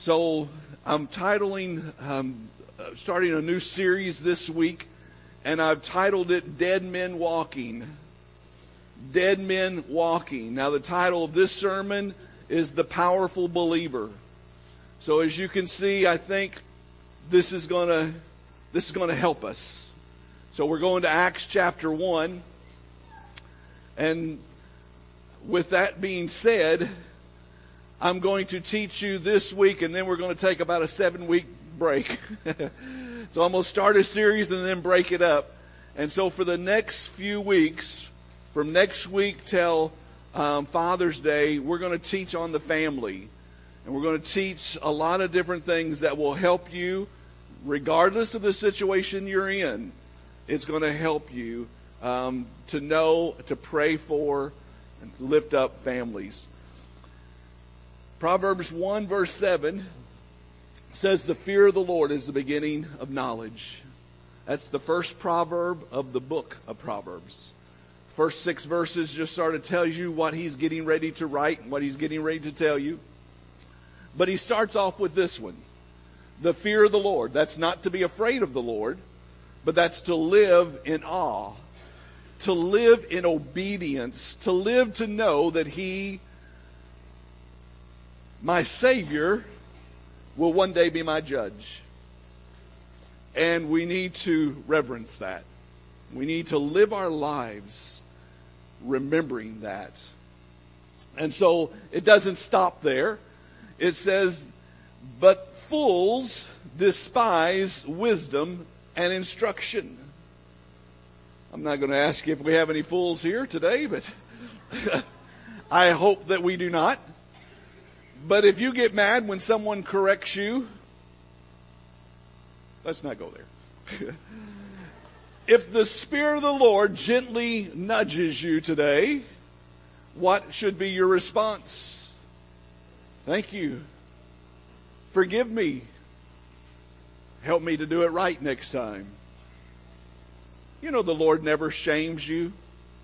So I'm titling, starting a new series this week, and I've titled it Dead Men Walking. Dead Men Walking. Now the title of this sermon is The Powerful Believer. So as you can see, I think this is going to help us. So we're going to Acts chapter 1. And with that being said, I'm going to teach you this week, and then we're going to take about a 7-week break. So I'm going to start a series and then break it up. And so for the next few weeks, from next week till Father's Day, we're going to teach on the family. And we're going to teach a lot of different things that will help you, regardless of the situation you're in. It's going to help you to know, to pray for, and to lift up families. Proverbs 1 verse 7 says, the fear of the Lord is the beginning of knowledge. That's the first proverb of the book of Proverbs. First 6 verses just sort of tells you what he's getting ready to write and what he's getting ready to tell you. But he starts off with this one. The fear of the Lord. That's not to be afraid of the Lord, but that's to live in awe. To live in obedience. To live to know that He, my Savior, will one day be my judge. And we need to reverence that. We need to live our lives remembering that. And so it doesn't stop there. It says, but fools despise wisdom and instruction. I'm not going to ask you if we have any fools here today, but I hope that we do not. But if you get mad when someone corrects you, let's not go there. If the Spirit of the Lord gently nudges you today, what should be your response? Thank you. Forgive me. Help me to do it right next time. You know, the Lord never shames you.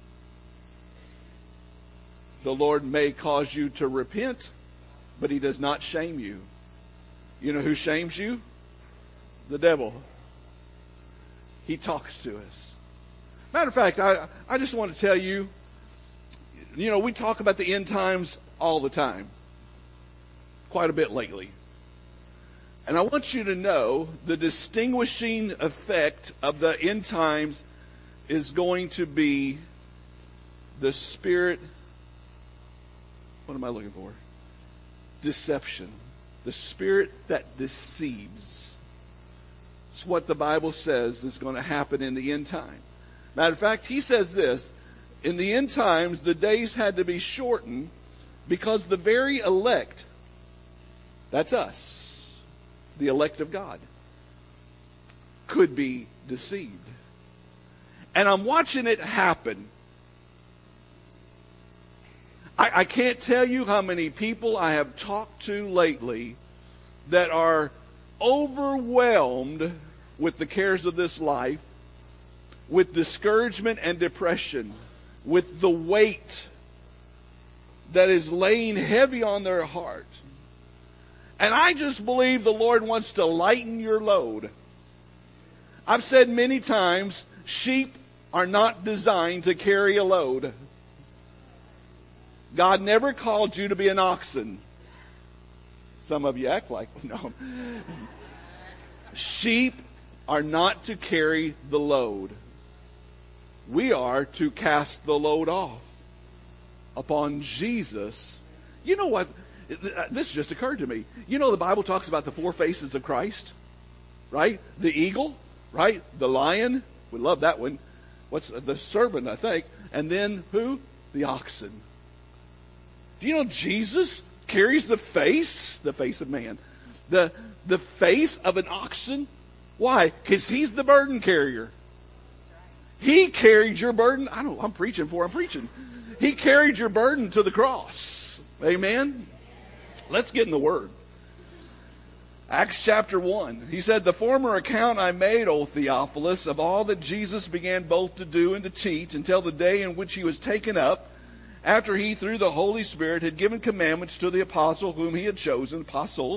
The Lord may cause you to repent, but He does not shame you. You know who shames you? The devil. He talks to us. Matter of fact, I just want to tell you, you know, we talk about the end times all the time. Quite a bit lately. And I want you to know the distinguishing effect of the end times is going to be the spirit, what am I looking for? Deception. The spirit that deceives. It's what the Bible says is going to happen in the end time. Matter of fact, he says this, in the end times, the days had to be shortened because the very elect, that's us, the elect of God, could be deceived. And I'm watching it happen. I can't tell you how many people I have talked to lately that are overwhelmed with the cares of this life, with discouragement and depression, with the weight that is laying heavy on their heart. And I just believe the Lord wants to lighten your load. I've said many times, sheep are not designed to carry a load. God never called you to be an oxen. Some of you act like, no. Sheep are not to carry the load. We are to cast the load off upon Jesus. You know what? This just occurred to me. You know the Bible talks about the 4 faces of Christ, right? The eagle, right? The lion. We love that one. What's the serpent, I think. And then who? The oxen. Do you know Jesus carries the face of man, the face of an oxen? Why? Because He's the burden carrier. He carried your burden. I'm preaching. He carried your burden to the cross. Amen. Let's get in the Word. Acts chapter 1. He said, the former account I made, O Theophilus, of all that Jesus began both to do and to teach until the day in which He was taken up, after He, through the Holy Spirit, had given commandments to the apostles whom He had chosen,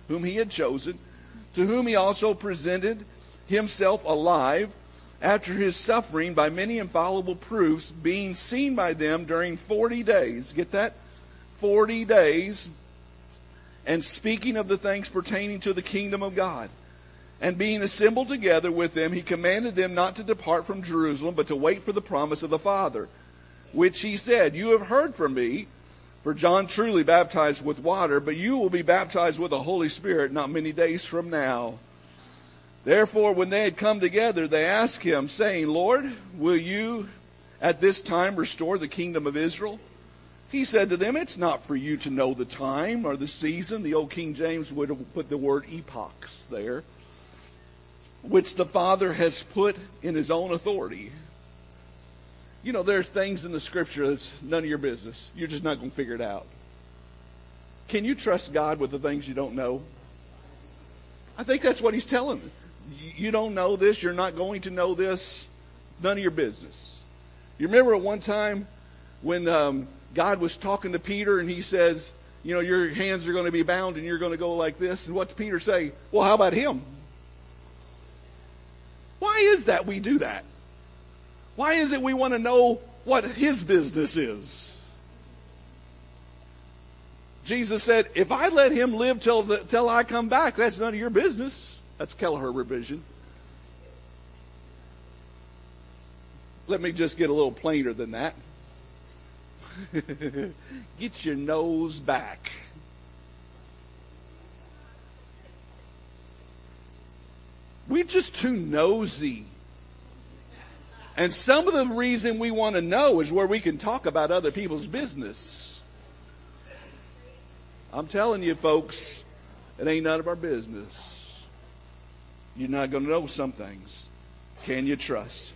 whom he had chosen, to whom he also presented himself alive after his suffering by many infallible proofs, being seen by them during 40 days. Get that? 40 days. And speaking of the things pertaining to the kingdom of God. And being assembled together with them, he commanded them not to depart from Jerusalem, but to wait for the promise of the Father, which he said, "You have heard from me, for John truly baptized with water, but you will be baptized with the Holy Spirit not many days from now." Therefore, when they had come together, they asked him, saying, "Lord, will you at this time restore the kingdom of Israel?" He said to them, "It's not for you to know the time or the season." The old King James would have put the word epochs there. "Which the Father has put in his own authority." You know, there's things in the Scripture that's none of your business. You're just not going to figure it out. Can you trust God with the things you don't know? I think that's what he's telling them. You don't know this. You're not going to know this. None of your business. You remember at one time when God was talking to Peter and he says, you know, your hands are going to be bound and you're going to go like this. And what did Peter say? Well, how about him? Why is that we do that? Why is it we want to know what his business is? Jesus said, if I let him live till I come back, that's none of your business. That's Kelleher revision. Let me just get a little plainer than that. Get your nose back. We're just too nosy. And some of the reason we want to know is where we can talk about other people's business. I'm telling you, folks, it ain't none of our business. You're not going to know some things. Can you trust?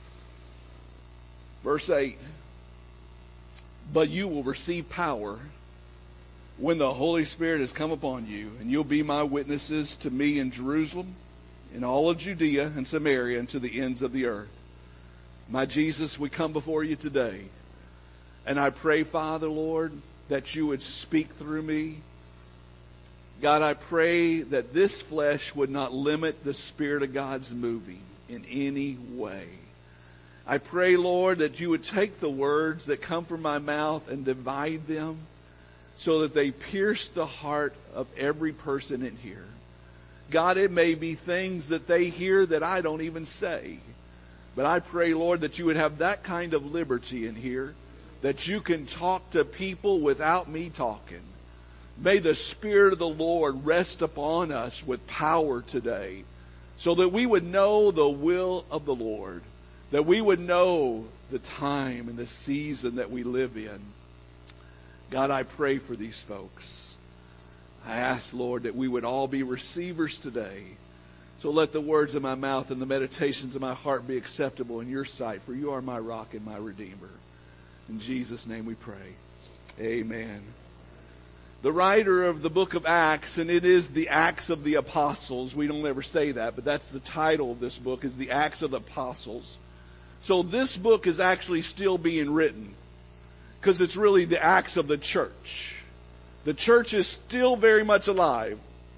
Verse 8. But you will receive power when the Holy Spirit has come upon you, and you'll be my witnesses to me in Jerusalem, in all of Judea and Samaria, and to the ends of the earth. My Jesus, we come before you today. And I pray, Father, Lord, that you would speak through me. God, I pray that this flesh would not limit the Spirit of God's moving in any way. I pray, Lord, that you would take the words that come from my mouth and divide them so that they pierce the heart of every person in here. God, it may be things that they hear that I don't even say. But I pray, Lord, that you would have that kind of liberty in here, that you can talk to people without me talking. May the Spirit of the Lord rest upon us with power today, so that we would know the will of the Lord, that we would know the time and the season that we live in. God, I pray for these folks. I ask, Lord, that we would all be receivers today. So let the words of my mouth and the meditations of my heart be acceptable in your sight, for you are my rock and my redeemer. In Jesus' name we pray. Amen. The writer of the book of Acts, and it is the Acts of the Apostles. We don't ever say that, but that's the title of this book, is the Acts of the Apostles. So this book is actually still being written, because it's really the Acts of the church. The church is still very much alive.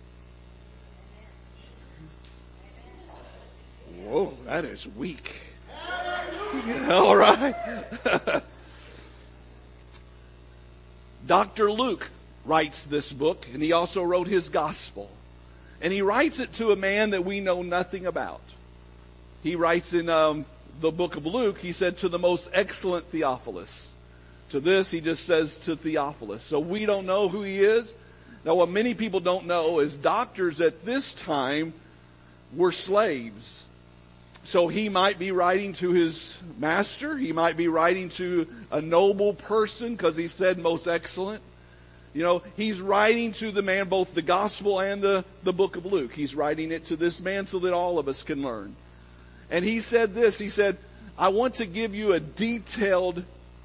Whoa, that is weak. All right. Dr. Luke writes this book, and he also wrote his gospel. And he writes it to a man that we know nothing about. He writes in the book of Luke, he said, to the most excellent Theophilus. To this, he just says to Theophilus. So we don't know who he is. Now, what many people don't know is doctors at this time were slaves. So he might be writing to his master. He might be writing to a noble person because he said most excellent. You know, he's writing to the man both the gospel and the book of Luke. He's writing it to this man so that all of us can learn. And he said this. He said, I want to give you a detailed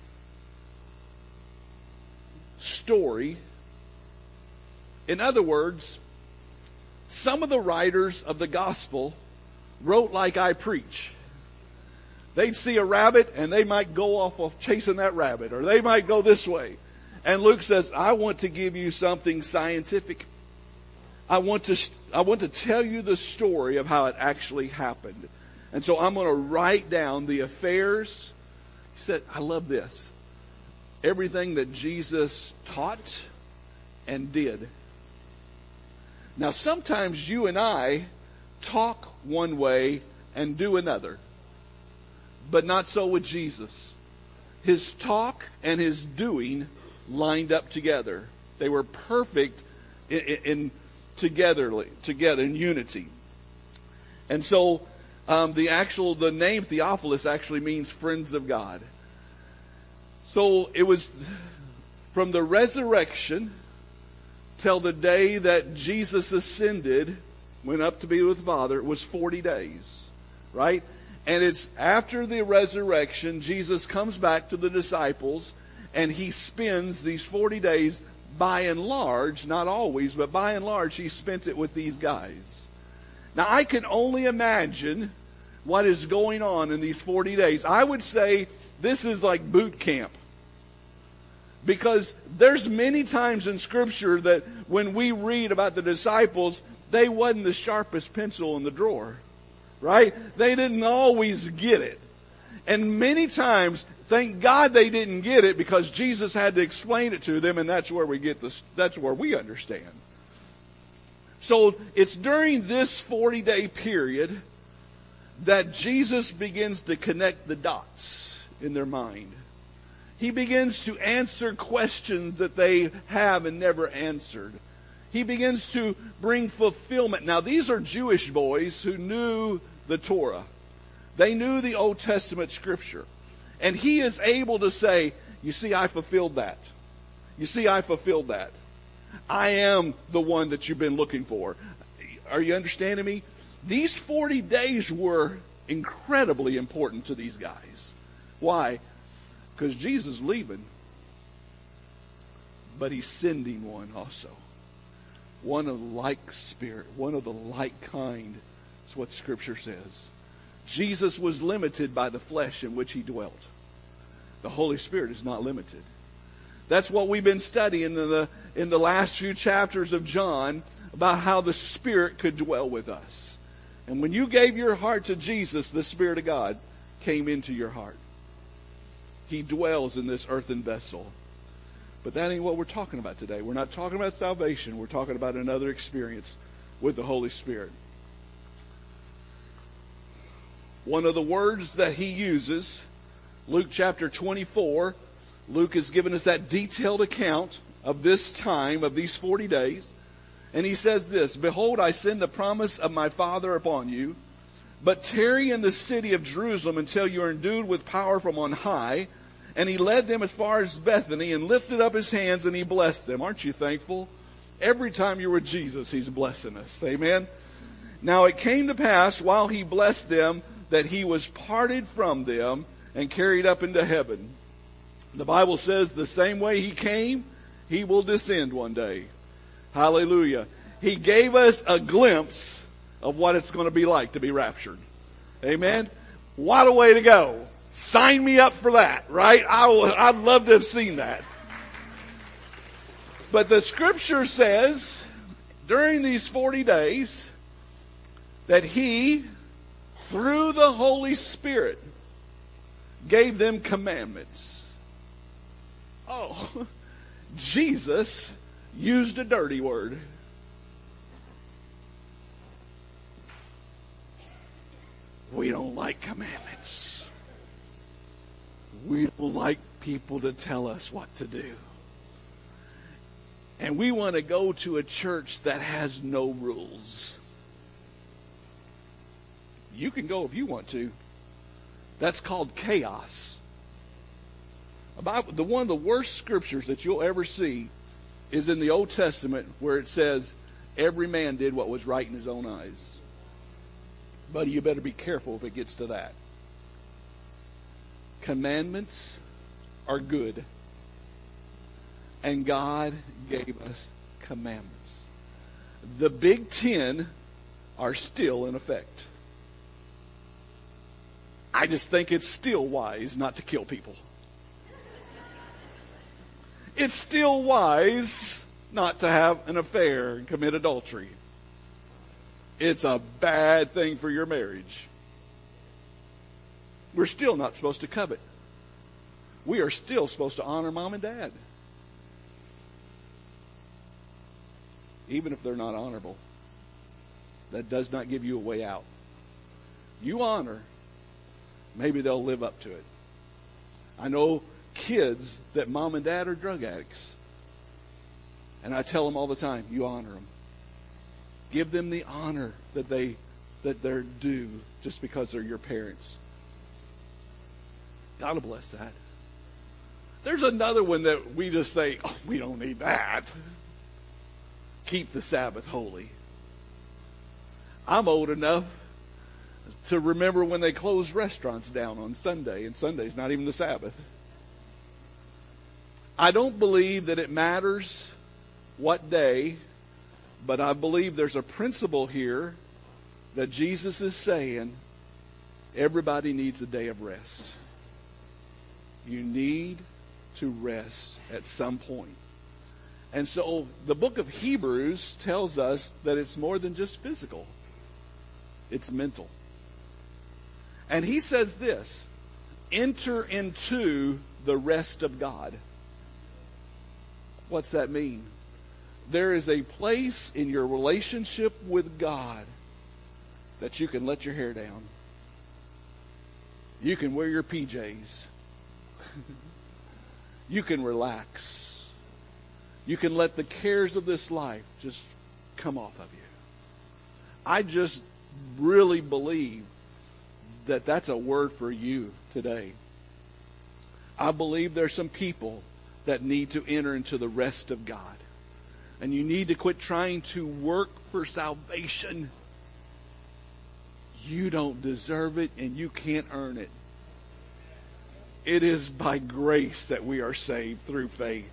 story. In other words, some of the writers of the gospel wrote like I preach. They'd see a rabbit and they might go off of chasing that rabbit, or they might go this way. And Luke says, I want to give you something scientific. I want to tell you the story of how it actually happened. And so I'm going to write down the affairs. He said, I love this. Everything that Jesus taught and did. Now, sometimes you and I talk one way and do another. But not so with Jesus. His talk and his doing lined up together. They were perfect together in unity. And so the name Theophilus actually means friends of God. So it was from the resurrection till the day that Jesus ascended, went up to be with the Father, it was 40 days, right? And it's after the resurrection, Jesus comes back to the disciples, and he spends these 40 days, by and large, not always, but by and large, he spent it with these guys. Now, I can only imagine what is going on in these 40 days. I would say this is like boot camp. Because there's many times in Scripture that when we read about the disciples, they wasn't the sharpest pencil in the drawer. Right? They didn't always get it. And many times, thank God they didn't get it, because Jesus had to explain it to them, and that's where we get this, that's where we understand. So it's during this 40-day period that Jesus begins to connect the dots in their mind. He begins to answer questions that they have and never answered. He begins to bring fulfillment. Now, these are Jewish boys who knew the Torah. They knew the Old Testament Scripture. And he is able to say, you see, I fulfilled that. You see, I fulfilled that. I am the one that you've been looking for. Are you understanding me? These 40 days were incredibly important to these guys. Why? Because Jesus is leaving. But he's sending one also. One of the like spirit, one of the like kind. That's what Scripture says. Jesus was limited by the flesh in which he dwelt. The Holy Spirit is not limited. That's what we've been studying in the last few chapters of John, about how the Spirit could dwell with us. And when you gave your heart to Jesus, the Spirit of God came into your heart. He dwells in this earthen vessel. But that ain't what we're talking about today. We're not talking about salvation. We're talking about another experience with the Holy Spirit. One of the words that he uses, Luke chapter 24, Luke has given us that detailed account of this time, of these 40 days. And he says this, "Behold, I send the promise of my Father upon you, but tarry in the city of Jerusalem until you are endued with power from on high." And he led them as far as Bethany and lifted up his hands and he blessed them. Aren't you thankful? Every time you're with Jesus, he's blessing us. Amen. Now it came to pass while he blessed them that he was parted from them and carried up into heaven. The Bible says the same way he came, he will descend one day. Hallelujah. He gave us a glimpse of what it's going to be like to be raptured. Amen. What a way to go. Sign me up for that, right? I'd love to have seen that. But the Scripture says, during these 40 days, that he, through the Holy Spirit, gave them commandments. Oh, Jesus used a dirty word. We don't like commandments. We don't like people to tell us what to do. And we want to go to a church that has no rules. You can go if you want to. That's called chaos. One of the worst scriptures that you'll ever see is in the Old Testament, where it says, every man did what was right in his own eyes. Buddy, you better be careful if it gets to that. Commandments are good. And God gave us commandments. The Big 10 are still in effect. I just think it's still wise not to kill people. It's still wise not to have an affair and commit adultery. It's a bad thing for your marriage. We're still not supposed to covet. We are still supposed to honor mom and dad. Even if they're not honorable. That does not give you a way out. You honor, maybe they'll live up to it. I know kids that mom and dad are drug addicts. And I tell them all the time, you honor them. Give them the honor that they're due just because they're your parents. God will bless that. There's another one that we just say, oh, we don't need that. Keep the Sabbath holy. I'm old enough to remember when they closed restaurants down on Sunday, and Sunday's not even the Sabbath. I don't believe that it matters what day, but I believe there's a principle here that Jesus is saying everybody needs a day of rest. You need to rest at some point. And so the book of Hebrews tells us that it's more than just physical. It's mental. And he says this, enter into the rest of God. What's that mean? There is a place in your relationship with God that you can let your hair down. You can wear your PJs. You can relax. You can let the cares of this life just come off of you. I just really believe that that's a word for you today. I believe there's some people that need to enter into the rest of God. And you need to quit trying to work for salvation. You don't deserve it and you can't earn it. It is by grace that we are saved through faith.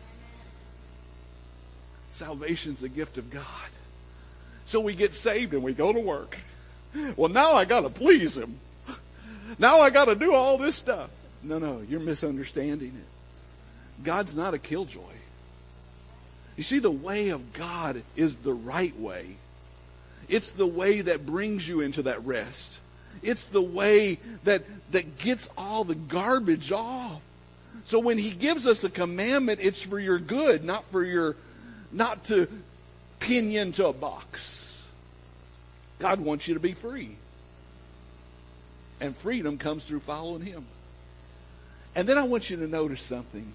Salvation's a gift of God. So we get saved and we go to work. Well, now I got to please Him. Now I got to do all this stuff. No, you're misunderstanding it. God's not a killjoy. You see, the way of God is the right way. It's the way that brings you into that rest. It's the way that gets all the garbage off. So when He gives us a commandment, it's for your good, not to pin you into a box. God wants you to be free. And freedom comes through following Him. And then I want you to notice something.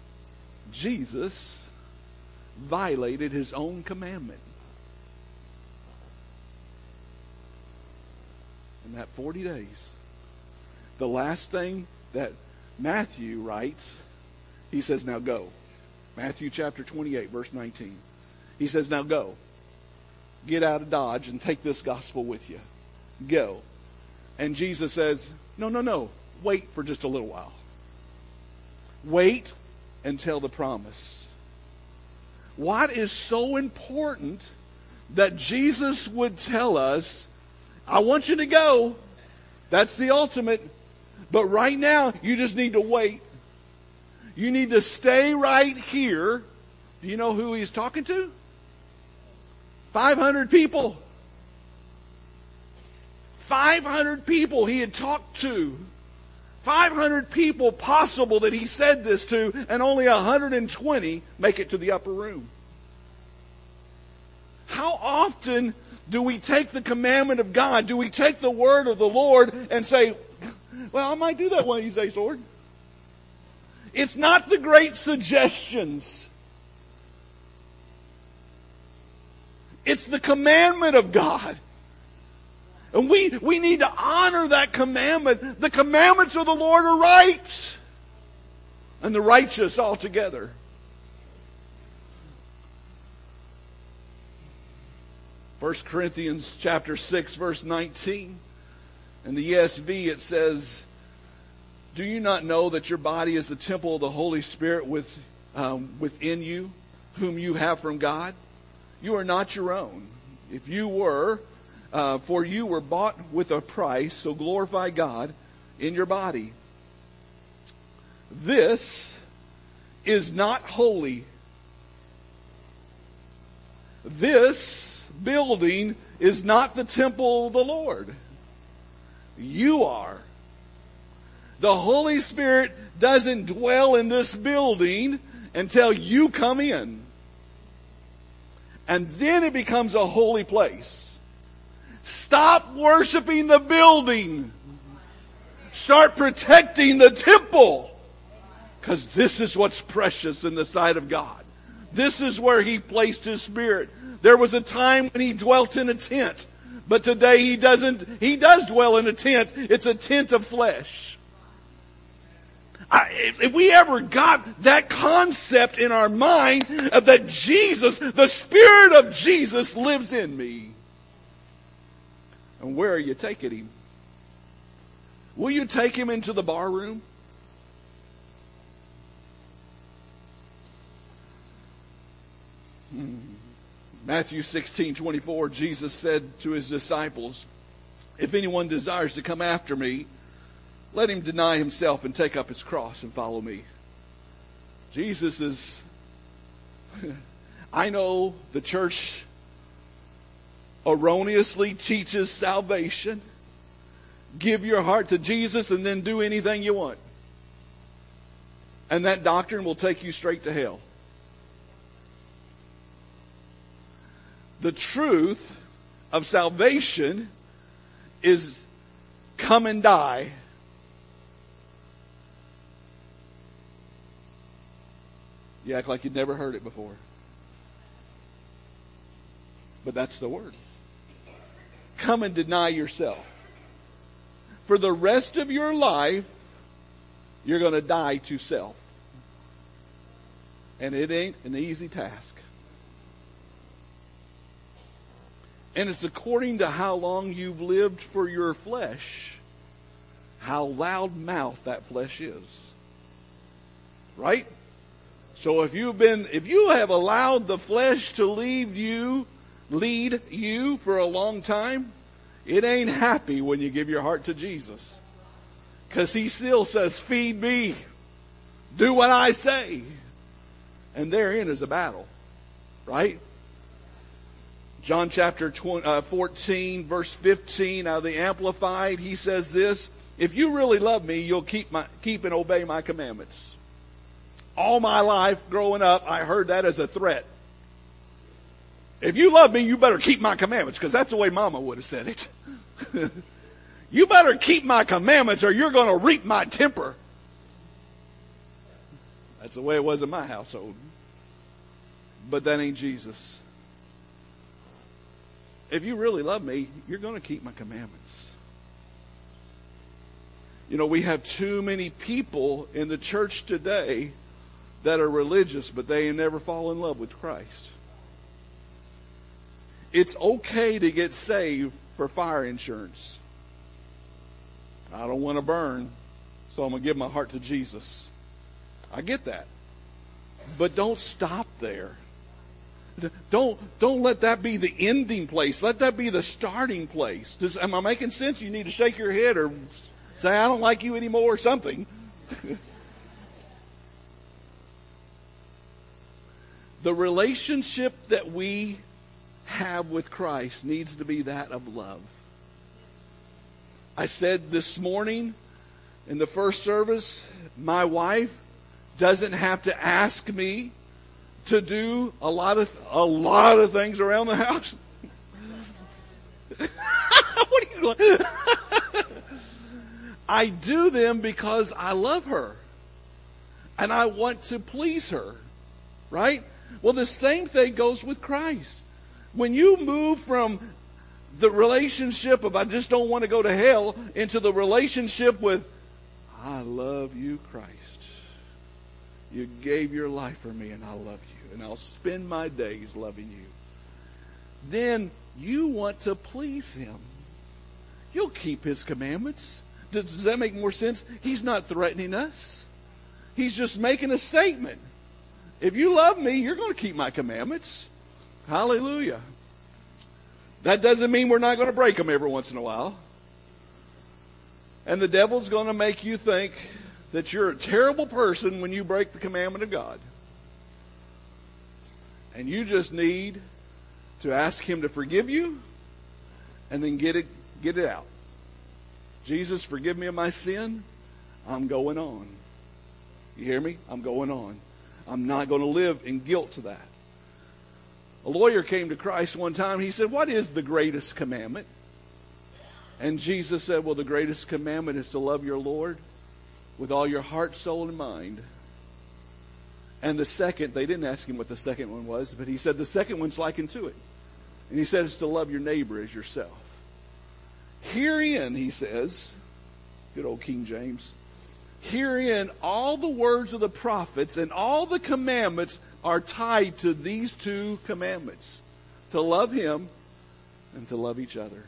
Jesus violated His own commandment. In that 40 days. The last thing that Matthew writes, he says, now go. Matthew chapter 28, verse 19. He says, now go. Get out of Dodge and take this gospel with you. Go. And Jesus says, no. Wait for just a little while. Wait until the promise. What is so important that Jesus would tell us, I want you to go. That's the ultimate. But right now, you just need to wait. You need to stay right here. Do you know who He's talking to? 500 people. 500 people He had talked to. 500 people possible that He said this to, and only 120 make it to the upper room. How often do we take the commandment of God? Do we take the word of the Lord and say, well, I might do that one of these days, Lord. It's not the great suggestions. It's the commandment of God. And we need to honor that commandment. The commandments of the Lord are right. And the righteous altogether. First Corinthians chapter 6, verse 19. In the ESV it says, do you not know that your body is the temple of the Holy Spirit within you, whom you have from God? You are not your own. If you were, for you were bought with a price, so glorify God in your body. This is not holy. This building is not the temple of the Lord. You are. The Holy Spirit doesn't dwell in this building until you come in. And then it becomes a holy place. Stop worshiping the building. Start protecting the temple. Because this is what's precious in the sight of God. This is where He placed His Spirit. There was a time when He dwelt in a tent. But today He doesn't. He does dwell in a tent. It's a tent of flesh. If we ever got that concept in our mind of that Jesus, the Spirit of Jesus lives in me. And where are you taking Him? Will you take Him into the bar room? Matthew 16:24, Jesus said to His disciples, if anyone desires to come after me, let him deny himself and take up his cross and follow me. Jesus is... I know the church erroneously teaches salvation. Give your heart to Jesus and then do anything you want. And that doctrine will take you straight to hell. The truth of salvation is come and die. You act like you'd never heard it before. But that's the word. Come and deny yourself. For the rest of your life, you're going to die to self. And it ain't an easy task. And it's according to how long you've lived for your flesh, how loud mouthed that flesh is. Right? So if you have allowed the flesh to lead you for a long time, it ain't happy when you give your heart to Jesus. Because He still says, feed me. Do what I say. And therein is a battle. Right? John chapter 14, verse 15, out of the Amplified, He says this, if you really love me, you'll keep and obey my commandments. All my life growing up, I heard that as a threat. If you love me, you better keep my commandments, because that's the way Mama would have said it. You better keep my commandments or you're going to reap my temper. That's the way it was in my household. But that ain't Jesus. If you really love me, you're going to keep my commandments. You know, we have too many people in the church today that are religious, but they never fall in love with Christ. It's okay to get saved for fire insurance. I don't want to burn, so I'm going to give my heart to Jesus. I get that. But don't stop there. Don't let that be the ending place. Let that be the starting place. Am I making sense? You need to shake your head or say, I don't like you anymore or something. The relationship that we have with Christ needs to be that of love. I said this morning in the first service, my wife doesn't have to ask me to do a lot of things around the house. What are you doing? I do them because I love her. And I want to please her. Right? Well, the same thing goes with Christ. When you move from the relationship of I just don't want to go to hell into the relationship with I love you, Christ. You gave your life for me and I love you. And I'll spend my days loving you. Then you want to please Him. You'll keep His commandments. Does that make more sense? He's not threatening us. He's just making a statement. If you love me, you're going to keep my commandments. Hallelujah. That doesn't mean we're not going to break them every once in a while. And the devil's going to make you think that you're a terrible person when you break the commandment of God. And you just need to ask Him to forgive you and then get it out. Jesus, forgive me of my sin. I'm going on. You hear me? I'm going on. I'm not going to live in guilt to that. A lawyer came to Christ one time. He said, what is the greatest commandment? And Jesus said, well, the greatest commandment is to love your Lord with all your heart, soul, and mind. And the second, they didn't ask him what the second one was, but he said the second one's likened to it. And he said it's to love your neighbor as yourself. Herein, he says, good old King James, herein all the words of the prophets and all the commandments are tied to these two commandments. To love Him and to love each other.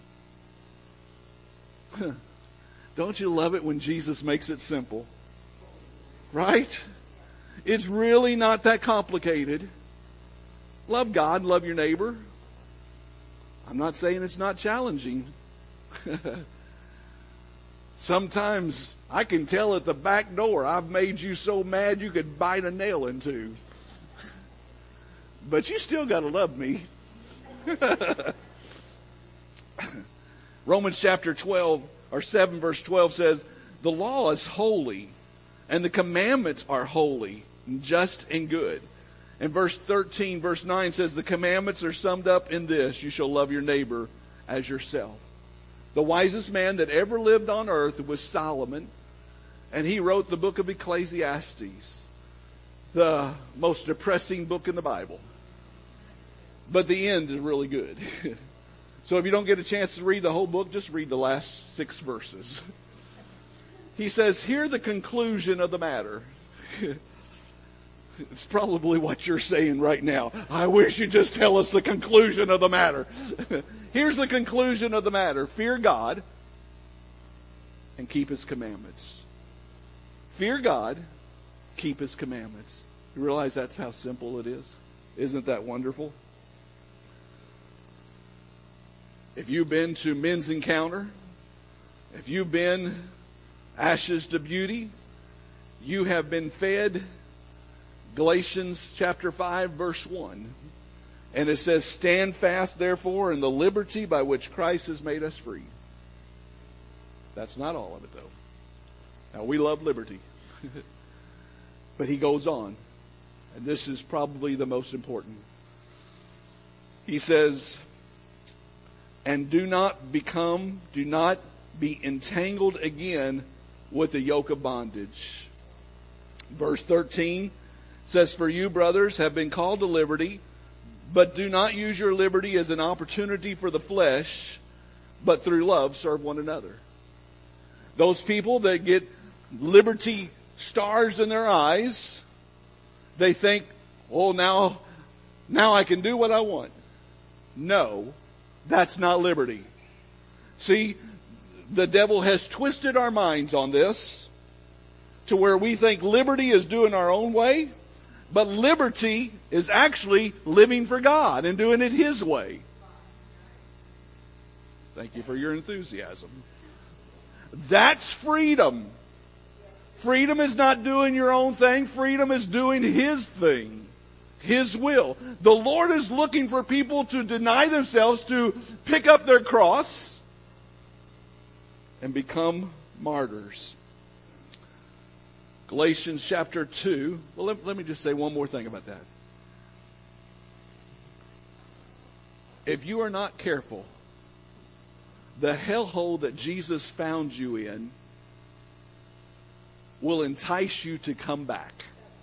Don't you love it when Jesus makes it simple? Right? It's really not that complicated. Love God, love your neighbor. I'm not saying it's not challenging. Sometimes I can tell at the back door, I've made you so mad you could bite a nail in two. But you still got to love me. Romans chapter 12 or 7 verse 12 says, the law is holy and the commandments are holy, just and good. And verse 13, verse 9 says, the commandments are summed up in this: you shall love your neighbor as yourself. The wisest man that ever lived on earth was Solomon, and he wrote the book of Ecclesiastes, the most depressing book in the Bible. But the end is really good. So if you don't get a chance to read the whole book, just read the last 6 verses. He says, hear the conclusion of the matter. It's probably what you're saying right now. I wish you'd just tell us the conclusion of the matter. Here's the conclusion of the matter. Fear God and keep His commandments. Fear God, keep His commandments. You realize that's how simple it is? Isn't that wonderful? If you've been to Men's Encounter, if you've been Ashes to Beauty, you have been fed Galatians chapter 5 verse 1. And it says, stand fast therefore in the liberty by which Christ has made us free. That's not all of it though. Now we love liberty. But he goes on. And this is probably the most important. He says, and do not be entangled again with the yoke of bondage. Verse 13 says, for you, brothers, have been called to liberty, but do not use your liberty as an opportunity for the flesh, but through love serve one another. Those people that get liberty stars in their eyes, they think, oh, now I can do what I want. No, that's not liberty. See, the devil has twisted our minds on this to where we think liberty is doing our own way, but liberty is actually living for God and doing it His way. Thank you for your enthusiasm. That's freedom. Freedom is not doing your own thing. Freedom is doing His thing. His will. The Lord is looking for people to deny themselves, to pick up their cross and become martyrs. Galatians chapter 2. Well, let me just say one more thing about that. If you are not careful, the hellhole that Jesus found you in will entice you to come back.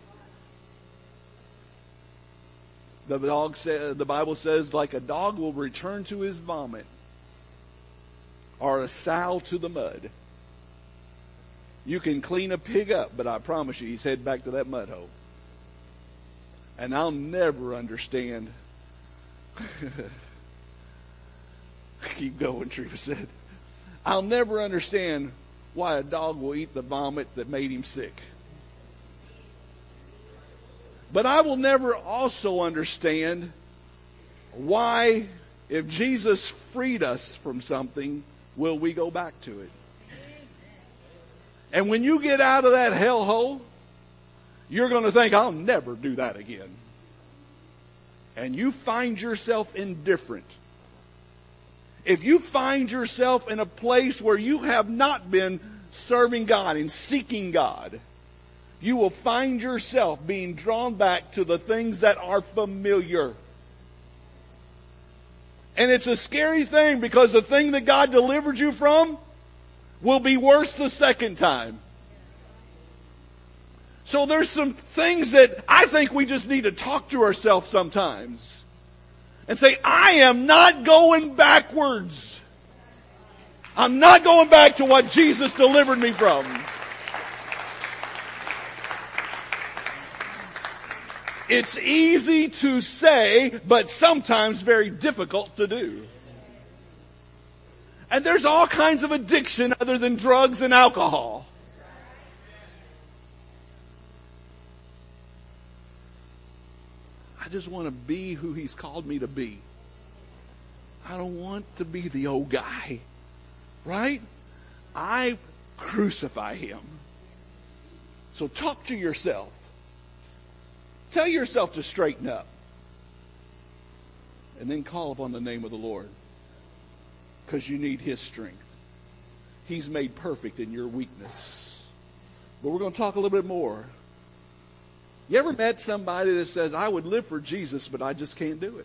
The Bible says, like a dog will return to his vomit, or a sow to the mud. You can clean a pig up, but I promise you, he's headed back to that mud hole. And I'll never understand. Keep going, Treva said. I'll never understand why a dog will eat the vomit that made him sick. But I will never also understand why, if Jesus freed us from something, will we go back to it? And when you get out of that hellhole, you're going to think, I'll never do that again. and you find yourself indifferent, if you find yourself in a place where you have not been serving God and seeking God, you will find yourself being drawn back to the things that are familiar. And it's a scary thing, because the thing that God delivered you from will be worse the second time. So there's some things that I think we just need to talk to ourselves sometimes and say, I am not going backwards. I'm not going back to what Jesus delivered me from. It's easy to say, but sometimes very difficult to do. And there's all kinds of addiction other than drugs and alcohol. I just want to be who He's called me to be. I don't want to be the old guy. Right? I crucify Him. So talk to yourself. Tell yourself to straighten up. And then call upon the name of the Lord. Because you need His strength. He's made perfect in your weakness. But we're going to talk a little bit more. You ever met somebody that says, I would live for Jesus, but I just can't do it?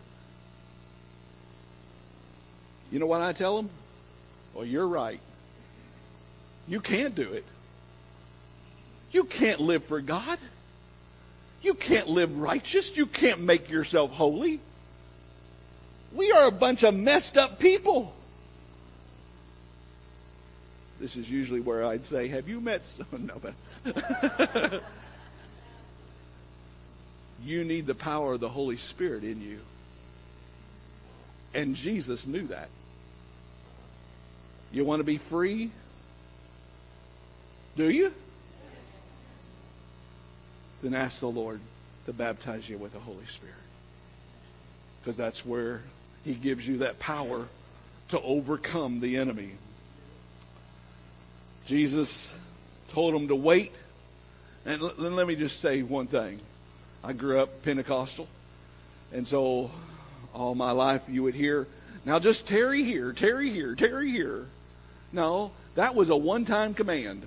You know what I tell them? Well, you're right. You can't do it. You can't live for God. You can't live righteous. You can't make yourself holy. We are a bunch of messed up people. This is usually where I'd say, have you met someone? No, but you need the power of the Holy Spirit in you. And Jesus knew that. You want to be free? Do you? Then ask the Lord to baptize you with the Holy Spirit. Because that's where He gives you that power to overcome the enemy. Jesus told them to wait. And let me just say one thing. I grew up Pentecostal. And so all my life you would hear, now just tarry here, tarry here, tarry here. No, that was a one-time command.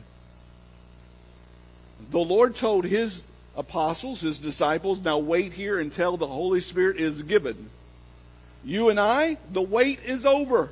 The Lord told His apostles, His disciples, now wait here until the Holy Spirit is given. You and I, the wait is over.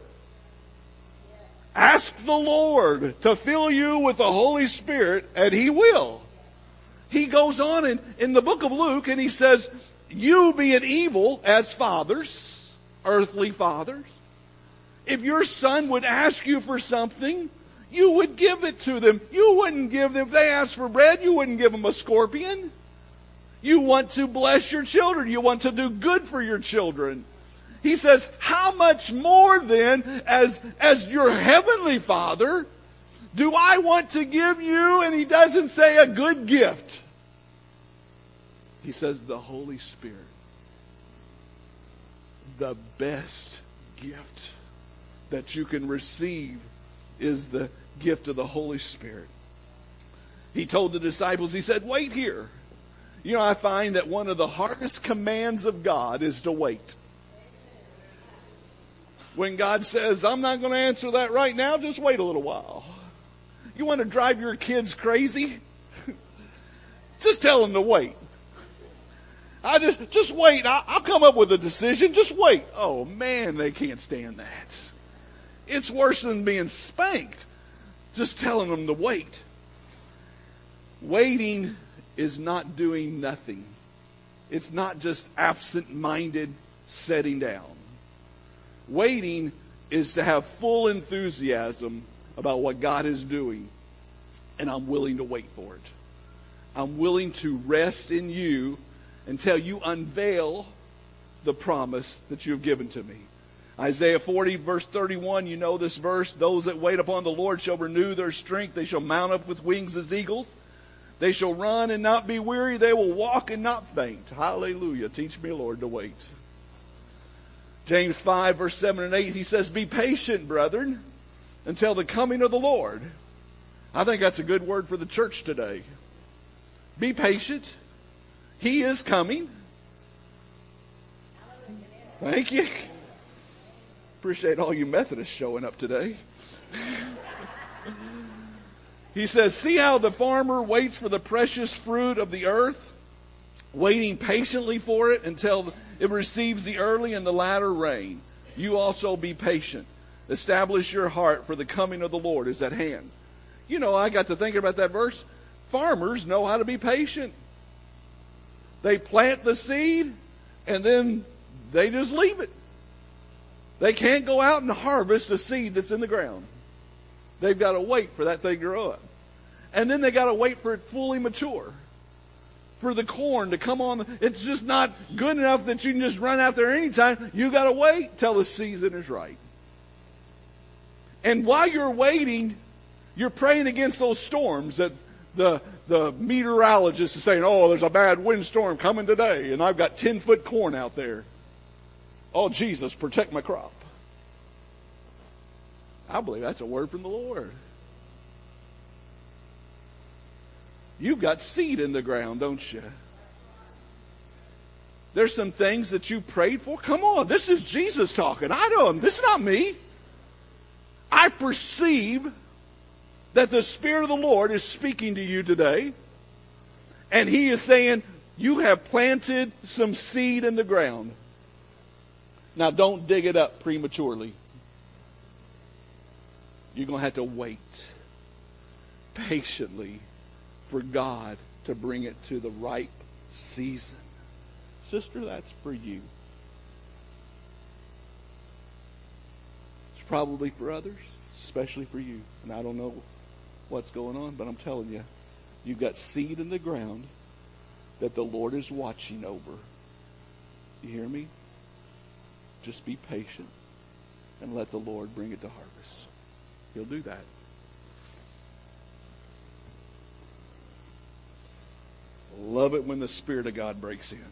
Ask the Lord to fill you with the Holy Spirit, and He will. He goes on in the book of Luke, and He says, you being evil as fathers, earthly fathers, if your son would ask you for something, you would give it to them. You wouldn't give them, if they asked for bread, you wouldn't give them a scorpion. You want to bless your children. You want to do good for your children. He says, how much more then, as your heavenly Father, do I want to give you, and He doesn't say a good gift. He says the Holy Spirit. The best gift that you can receive is the gift of the Holy Spirit. He told the disciples, He said, wait here. You know, I find that one of the hardest commands of God is to wait. When God says, I'm not going to answer that right now, just wait a little while. You want to drive your kids crazy? Just tell them to wait. Just wait. I'll come up with a decision. Just wait. Oh man, they can't stand that. It's worse than being spanked. Just telling them to wait. Waiting is not doing nothing. It's not just absent-minded setting down. Waiting is to have full enthusiasm about what God is doing, and I'm willing to wait for it. I'm willing to rest in you until you unveil the promise that you've given to me. Isaiah 40, verse 31, you know this verse. Those that wait upon the Lord shall renew their strength. They shall mount up with wings as eagles. They shall run and not be weary. They will walk and not faint. Hallelujah. Teach me, Lord, to wait. James 5, verse 7 and 8, he says, be patient, brethren, until the coming of the Lord. I think that's a good word for the church today. Be patient. He is coming. Thank you. Appreciate all you Methodists showing up today. He says, see how the farmer waits for the precious fruit of the earth, waiting patiently for it until it receives the early and the latter rain. You also be patient. Establish your heart, for the coming of the Lord is at hand. You know, I got to thinking about that verse. Farmers know how to be patient. They plant the seed, and then they just leave it. They can't go out and harvest a seed that's in the ground. They've got to wait for that thing to grow up. And then they got to wait for it fully mature. For the corn to come on. It's just not good enough that you can just run out there anytime. You got to wait till the season is right. And while you're waiting, you're praying against those storms that the meteorologist is saying, oh, there's a bad windstorm coming today, and I've got 10-foot corn out there. Oh, Jesus, protect my crop. I believe that's a word from the Lord. You've got seed in the ground, don't you? There's some things that you prayed for. Come on, this is Jesus talking. I don't. This is not me. I perceive that the Spirit of the Lord is speaking to you today. And He is saying, you have planted some seed in the ground. Now don't dig it up prematurely. You're going to have to wait patiently for God to bring it to the ripe season. Sister, that's for you. It's probably for others, especially for you. And I don't know what's going on, but I'm telling you, you've got seed in the ground that the Lord is watching over. You hear me? Just be patient and let the Lord bring it to harvest. He'll do that. Love it when the Spirit of God breaks in.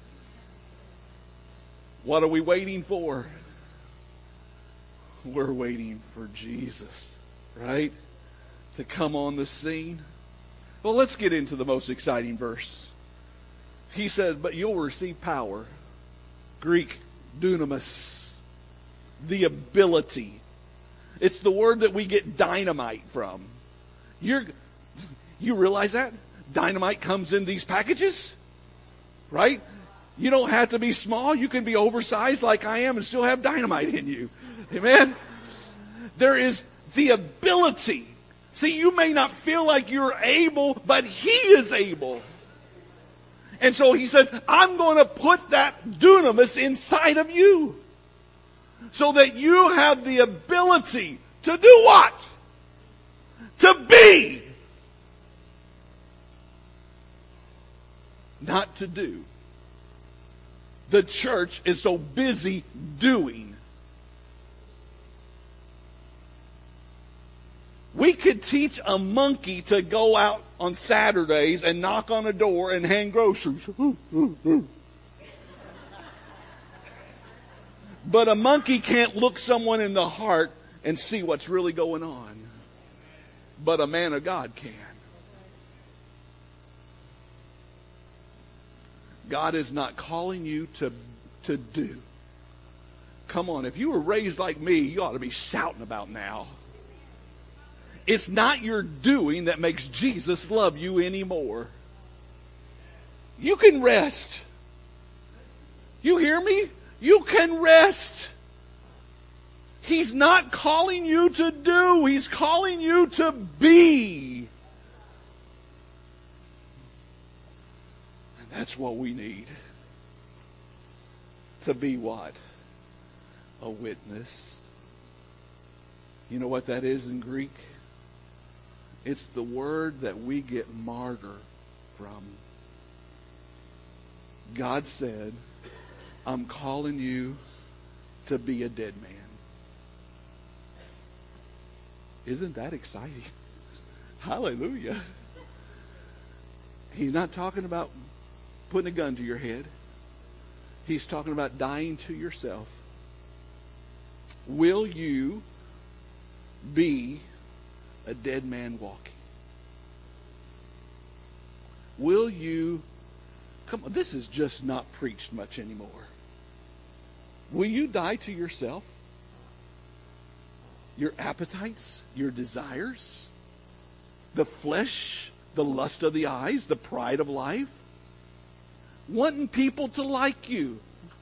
What are we waiting for? We're waiting for Jesus, right? To come on the scene. Well, let's get into the most exciting verse. He said, but you'll receive power. Greek, dunamis. The ability. It's the word that we get dynamite from. You realize that? Dynamite comes in these packages, right? You don't have to be small. You can be oversized like I am and still have dynamite in you. Amen? There is the ability. See, you may not feel like you're able, but He is able. And so He says, I'm going to put that dunamis inside of you so that you have the ability to do what? To be. Not to do. The church is so busy doing. We could teach a monkey to go out on Saturdays and knock on a door and hand groceries. But a monkey can't look someone in the heart and see what's really going on. But a man of God can. God is not calling you to do. Come on, if you were raised like me, you ought to be shouting about now. It's not your doing that makes Jesus love you anymore. You can rest. You hear me? You can rest. He's not calling you to do. He's calling you to be. And that's what we need. To be what? A witness. You know what that is in Greek? It's the word that we get martyr from. God said, I'm calling you to be a dead man. Isn't that exciting? Hallelujah. He's not talking about putting a gun to your head. He's talking about dying to yourself. Will you be a dead man walking? Will you... Come on, this is just not preached much anymore. Will you die to yourself? Your appetites, your desires, the flesh, the lust of the eyes, the pride of life, wanting people to like you.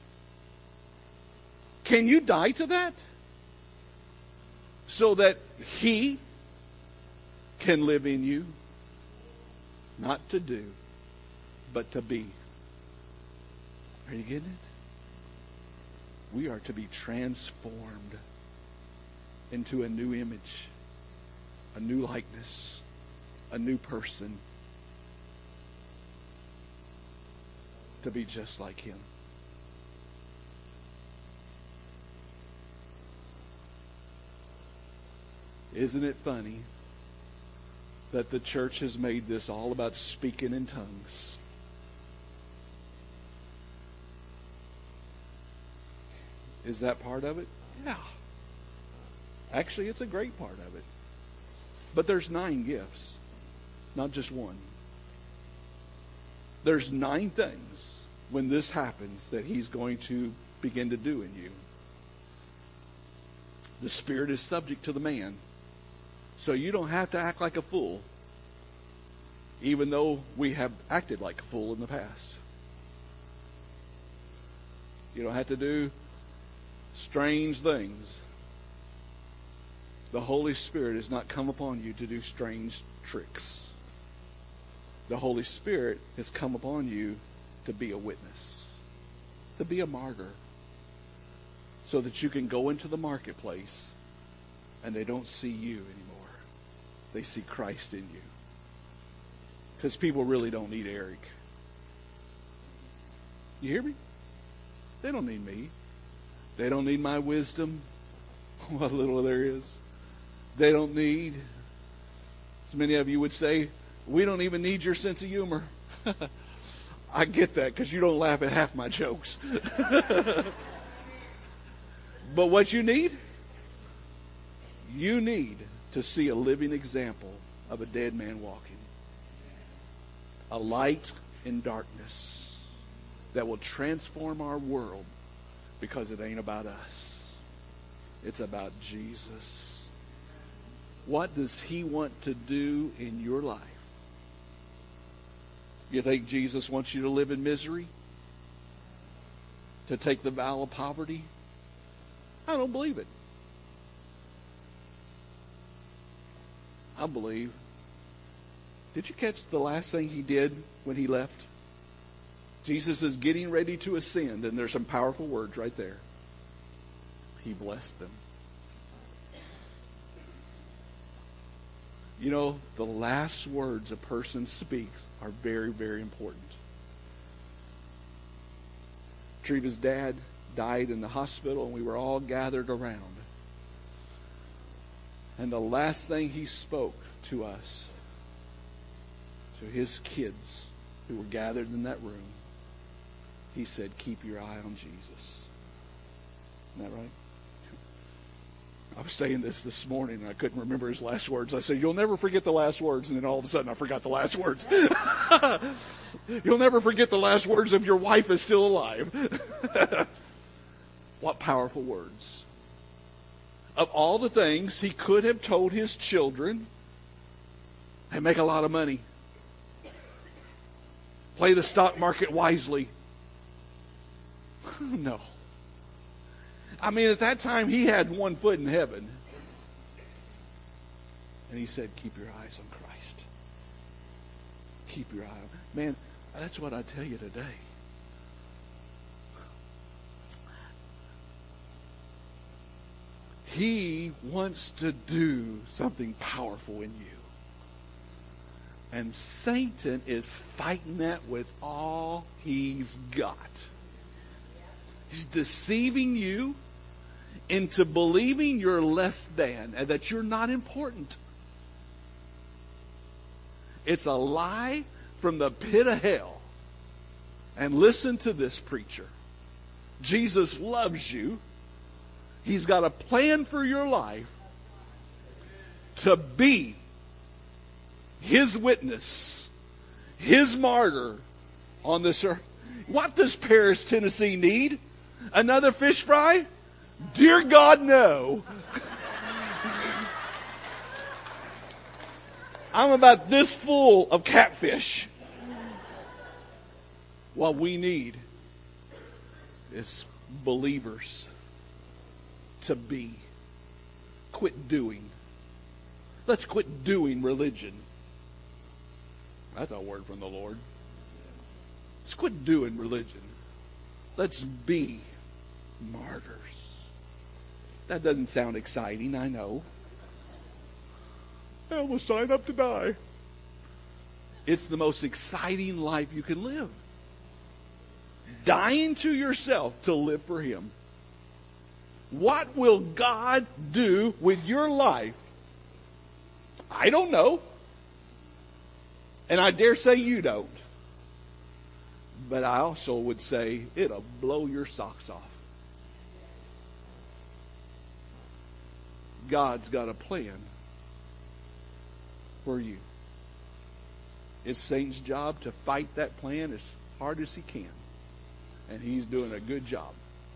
Can you die to that? So that He can live in you? Not to do, but to be. Are you getting it? We are to be transformed into a new image, a new likeness, a new person, to be just like Him. Isn't it funny that the church has made this all about speaking in tongues? Is that part of it? Yeah. Actually, it's a great part of it. But there's 9 gifts, not just one. There's 9 things when this happens that He's going to begin to do in you. The Spirit is subject to the man. So you don't have to act like a fool, even though we have acted like a fool in the past. You don't have to do strange things. The Holy Spirit has not come upon you to do strange tricks. The Holy Spirit has come upon you to be a witness, to be a martyr, so that you can go into the marketplace and they don't see you anymore. They see Christ in you. Because people really don't need Eric. You hear me? They don't need me. They don't need my wisdom, what little there is. They don't need, as many of you would say, we don't even need your sense of humor. I get that because you don't laugh at half my jokes. But what you need to see a living example of a dead man walking. A light in darkness that will transform our world, because it ain't about us. It's about Jesus. What does He want to do in your life? You think Jesus wants you to live in misery? To take the vow of poverty? I don't believe it. I believe. Did you catch the last thing He did when He left? Jesus is getting ready to ascend, and there's some powerful words right there. He blessed them. You know, the last words a person speaks are very, very important. Treva's dad died in the hospital, and we were all gathered around. And the last thing he spoke to us, to his kids who were gathered in that room, he said, keep your eye on Jesus. Isn't that right? I was saying this morning, and I couldn't remember his last words. I said, you'll never forget the last words. And then all of a sudden, I forgot the last words. You'll never forget the last words if your wife is still alive. What powerful words. Of all the things he could have told his children, hey, make a lot of money. Play the stock market wisely. No. I mean, at that time, he had one foot in heaven. And he said, keep your eyes on Christ. Keep your eye on... Man, that's what I tell you today. He wants to do something powerful in you. And Satan is fighting that with all he's got. He's deceiving you into believing you're less than and that you're not important. It's a lie from the pit of hell. And listen to this, preacher. Jesus loves you. He's got a plan for your life to be His witness, His martyr on this earth. What does Paris, Tennessee need? Another fish fry? Dear God, no. I'm about this full of catfish. What we need is believers to be. Quit doing. Let's quit doing religion. That's a word from the Lord. Let's quit doing religion. Let's be martyrs. That doesn't sound exciting, I know. I will sign up to die. It's the most exciting life you can live. Dying to yourself to live for Him. What will God do with your life? I don't know. And I dare say you don't. But I also would say it'll blow your socks off. God's got a plan for you. It's Satan's job to fight that plan as hard as he can. And he's doing a good job.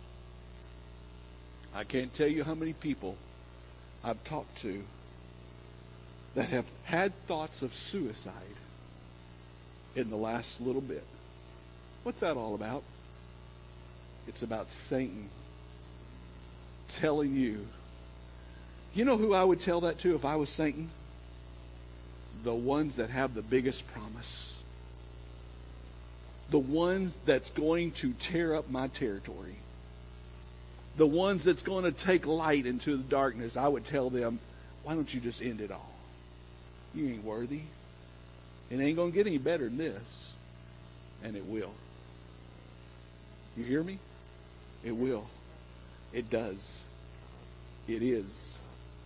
I can't tell you how many people I've talked to that have had thoughts of suicide in the last little bit. What's that all about? It's about Satan telling you. You know who I would tell that to if I was Satan? The ones that have the biggest promise. The ones that's going to tear up my territory. The ones that's going to take light into the darkness. I would tell them, why don't you just end it all? You ain't worthy. It ain't going to get any better than this. And it will. You hear me? It will. It does. It is.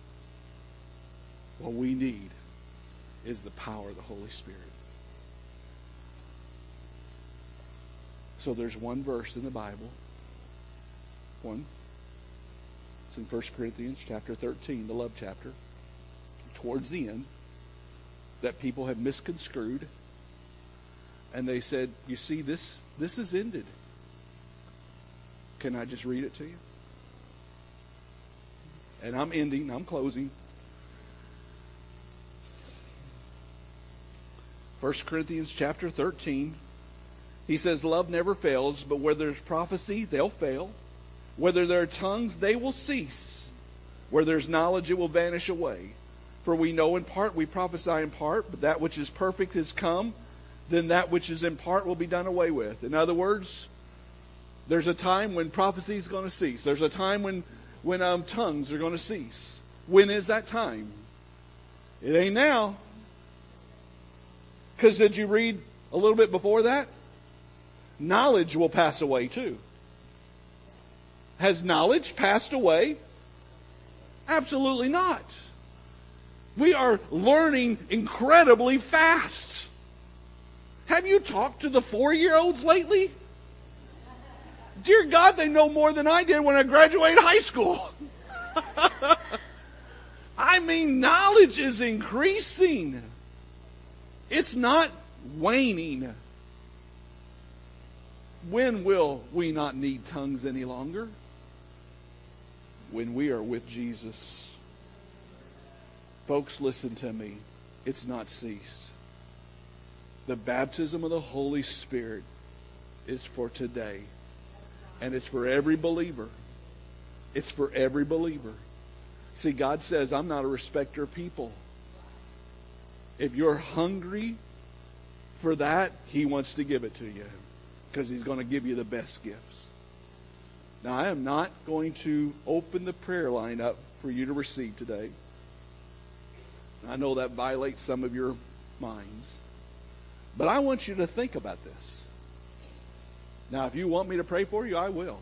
What we need is the power of the Holy Spirit. So there's one verse in the Bible. One. It's in 1 Corinthians chapter 13, the love chapter. Towards the end. That people have misconstrued. And they said, you see, this is ended. Can I just read it to you? And I'm ending. I'm closing. 1 Corinthians chapter 13. He says, love never fails, but where there's prophecy, they'll fail. Whether there are tongues, they will cease. Where there's knowledge, it will vanish away. For we know in part, we prophesy in part, but that which is perfect has come. Then that which is in part will be done away with. In other words, there's a time when prophecy is going to cease. There's a time when tongues are going to cease. When is that time? It ain't now. Because did you read a little bit before that? Knowledge will pass away too. Has knowledge passed away? Absolutely not. We are learning incredibly fast. Have you talked to the 4-year-olds lately? Dear God, they know more than I did when I graduated high school. I mean, knowledge is increasing. It's not waning. When will we not need tongues any longer? When we are with Jesus. Folks, listen to me. It's not ceased. The baptism of the Holy Spirit is for today. And it's for every believer. It's for every believer. See, God says, I'm not a respecter of people. If you're hungry for that, He wants to give it to you. Because He's going to give you the best gifts. Now, I am not going to open the prayer line up for you to receive today. I know that violates some of your minds. But I want you to think about this. Now, if you want me to pray for you, I will.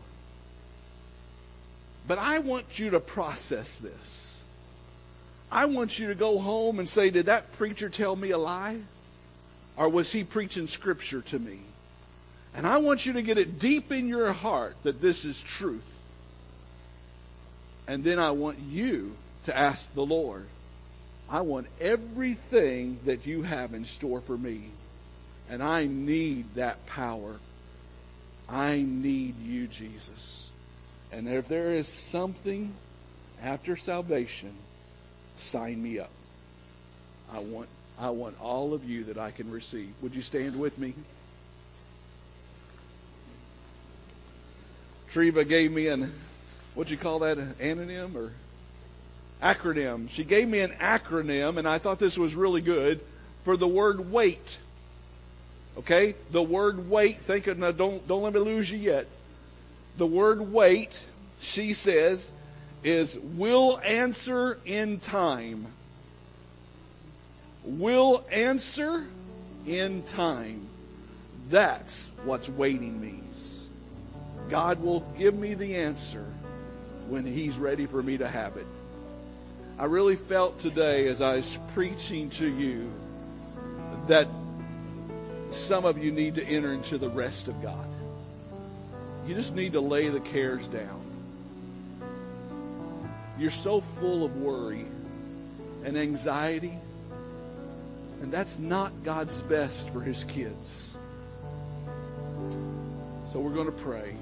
But I want you to process this. I want you to go home and say, did that preacher tell me a lie? Or was he preaching Scripture to me? And I want you to get it deep in your heart that this is truth. And then I want you to ask the Lord, I want everything that you have in store for me. And I need that power. I need you, Jesus. And if there is something after salvation, sign me up. I want all of you that I can receive. Would you stand with me? Treva gave me what'd you call that, an anonym or acronym? She gave me an acronym, and I thought this was really good, for the word wait. Okay? The word wait, don't let me lose you yet. The word wait, she says, is will answer in time. Will answer in time. That's what waiting means. God will give me the answer when He's ready for me to have it. I really felt today as I was preaching to you that some of you need to enter into the rest of God. You just need to lay the cares down. You're so full of worry and anxiety, and that's not God's best for His kids. So we're going to pray.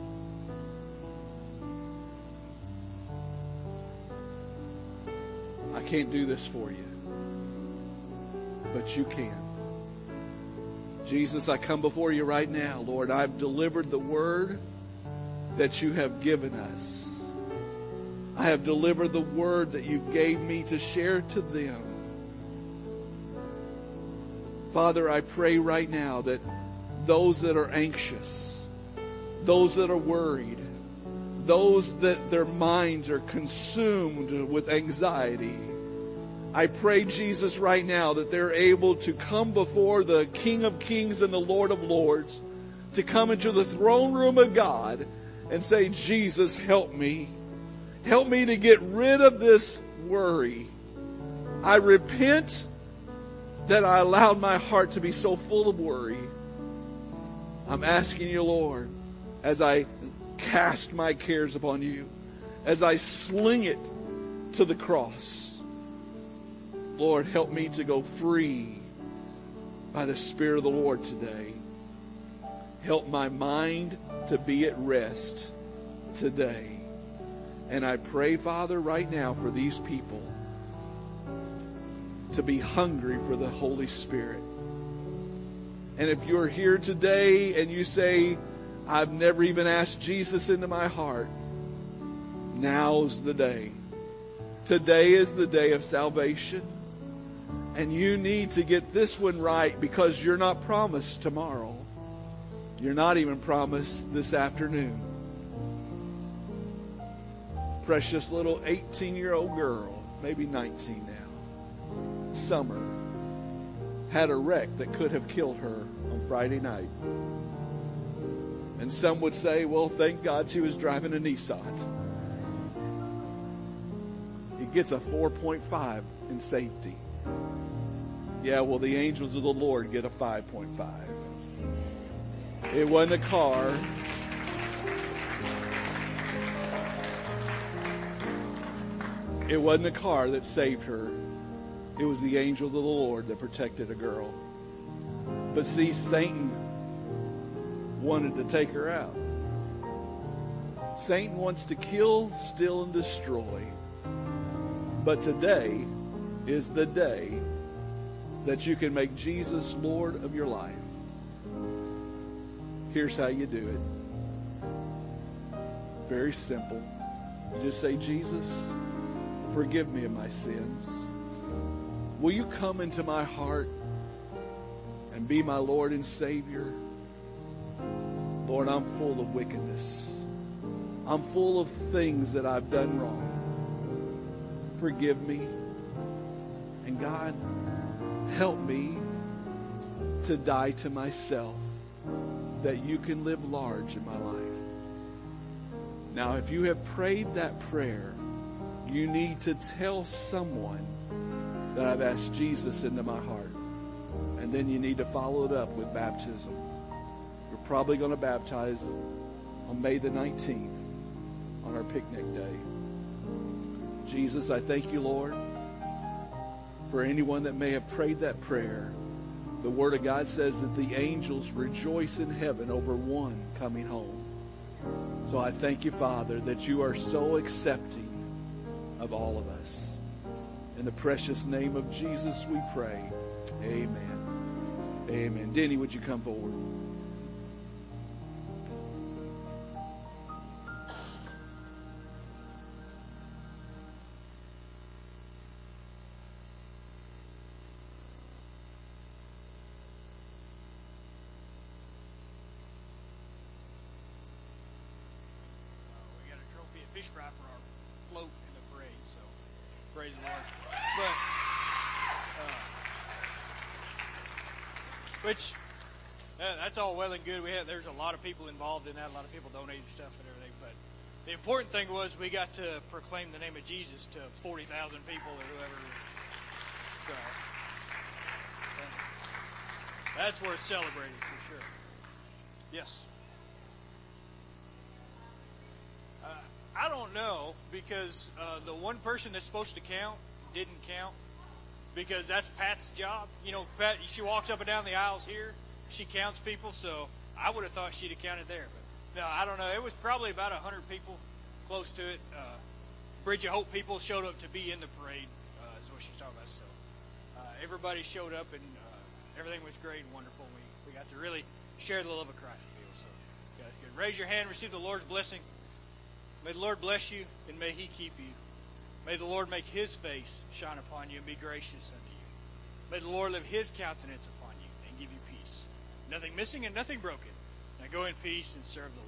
I can't do this for you, but you can. Jesus, I come before you right now, Lord. I've delivered the word that you have given us. I have delivered the word that you gave me to share to them. Father, I pray right now that those that are anxious, those that are worried, those that their minds are consumed with anxiety, I pray, Jesus, right now that they're able to come before the King of Kings and the Lord of Lords, to come into the throne room of God and say, Jesus, help me. Help me to get rid of this worry. I repent that I allowed my heart to be so full of worry. I'm asking you, Lord, as I cast my cares upon you, as I sling it to the cross, Lord, help me to go free by the Spirit of the Lord today. Help my mind to be at rest today. And I pray, Father, right now for these people to be hungry for the Holy Spirit. And if you're here today and you say, I've never even asked Jesus into my heart, now's the day. Today is the day of salvation. And you need to get this one right, because you're not promised tomorrow. You're not even promised this afternoon. Precious little 18-year-old girl, maybe 19 now, Summer, had a wreck that could have killed her on Friday night. And some would say, well, thank God she was driving a Nissan. He gets a 4.5 in safety. Yeah, well, the angels of the Lord get a 5.5. It wasn't a car. It wasn't a car that saved her. It was the angel of the Lord that protected a girl. But see, Satan wanted to take her out. Satan wants to kill, steal, and destroy. But today is the day that you can make Jesus Lord of your life. Here's how you do it. Very simple. You just say, Jesus, forgive me of my sins. Will you come into my heart and be my Lord and Savior? Lord, I'm full of wickedness. I'm full of things that I've done wrong. Forgive me. And God, help me to die to myself, that you can live large in my life. Now, if you have prayed that prayer, you need to tell someone that I've asked Jesus into my heart. And then you need to follow it up with baptism. You're probably going to baptize on May the 19th on our picnic day. Jesus, I thank you, Lord, for anyone that may have prayed that prayer. The Word of God says that the angels rejoice in heaven over one coming home. So I thank you, Father, that you are so accepting of all of us. In the precious name of Jesus we pray. Amen. Amen. Denny, would you come forward? Fish fry for our float in the parade, so praise the Lord. But that's all well and good. There's a lot of people involved in that. A lot of people donated stuff and everything. But the important thing was we got to proclaim the name of Jesus to 40,000 people or whoever. So that's worth celebrating for sure. Yes. I don't know, because the one person that's supposed to count didn't count, because that's Pat's job. You know, Pat, she walks up and down the aisles here. She counts people, so I would have thought she'd have counted there. But no, I don't know. It was probably about 100 people, close to it. Bridge of Hope people showed up to be in the parade, is what she's talking about. So everybody showed up, and everything was great and wonderful. We got to really share the love of Christ with people. So guys, good. Raise your hand, receive the Lord's blessing. May the Lord bless you, and may He keep you. May the Lord make His face shine upon you and be gracious unto you. May the Lord lift His countenance upon you and give you peace. Nothing missing and nothing broken. Now go in peace and serve the Lord.